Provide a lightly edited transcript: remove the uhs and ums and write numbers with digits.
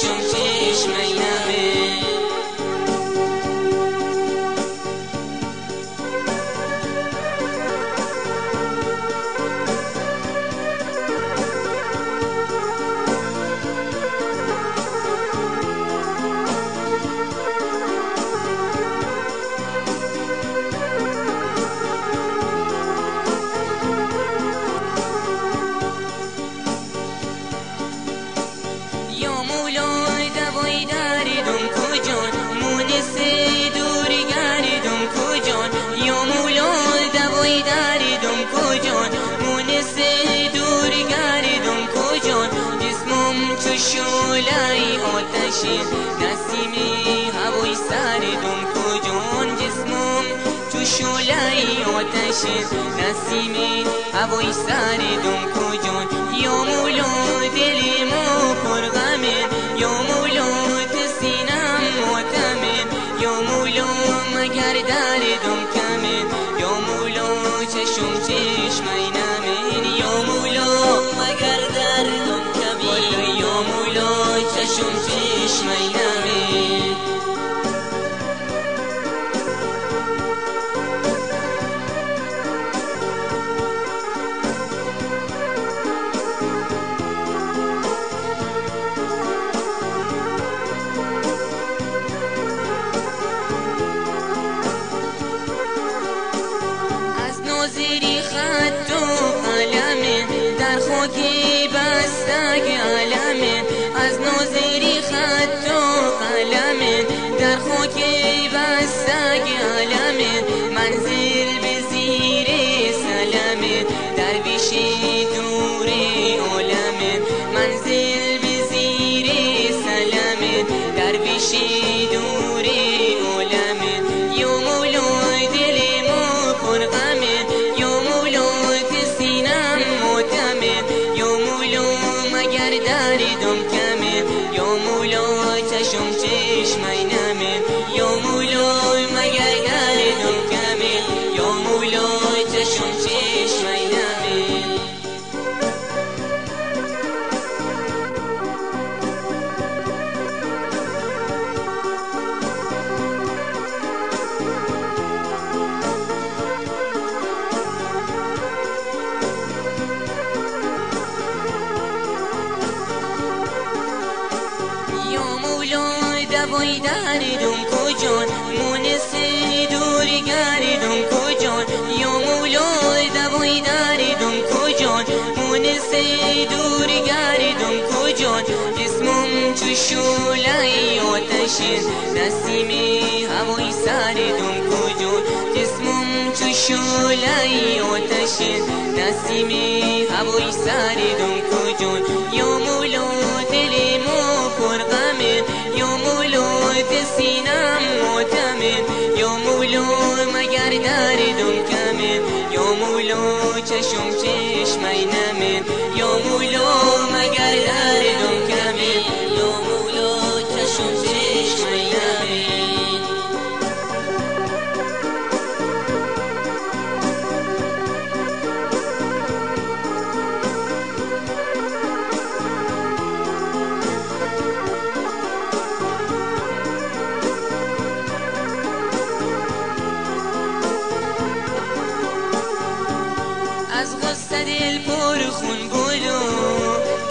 چشم چشم اینمه. شعله‌ای آتشی نسیمی هوای سردم کجان، جسمم تو شعله‌ای آتشی نسیمی هوای سردم کجان. یا مولا دل ما پرغمه، یا مولا سینم ماتمه، یا مولا مگر دردم کمه، یا مولا چشم چشم اینمه، یا مولا مگر دردم کمه، یا مولا چشم چشم اینمه. ناظری خط و قلمه در خاکی بستگ علمه، از ناظری خط و قلمه در خاکی بستگ علمه. منزل به زیر سلمه درویشی دور عالمه، منزل به زیر سلمه درویشی دور عالمه. یا مولا دل ما پرغمه، یا مولا سینم ماتمه، یا مولا مگر دردم کمه، یا مولا چشم چشم اینمه، یا مولا مگر دردم کمه، یا مولا چشم چشم اینمه. دوای دردم کجان، مونس دور گردم کجان، یا مولا دوای دردم کجان، مونس دور گردم کجان. جسمم چو شعله‌ای آتشی نسیمی هوای سردم کجان، جسمم چو شعله‌ای آتشی نسیمی هوای سردم کجان. یا مولا دل ما پرغمه، یا مولا سینم ماتمه، یا مولا مگر دردم کمه، یا مولا چشم چشم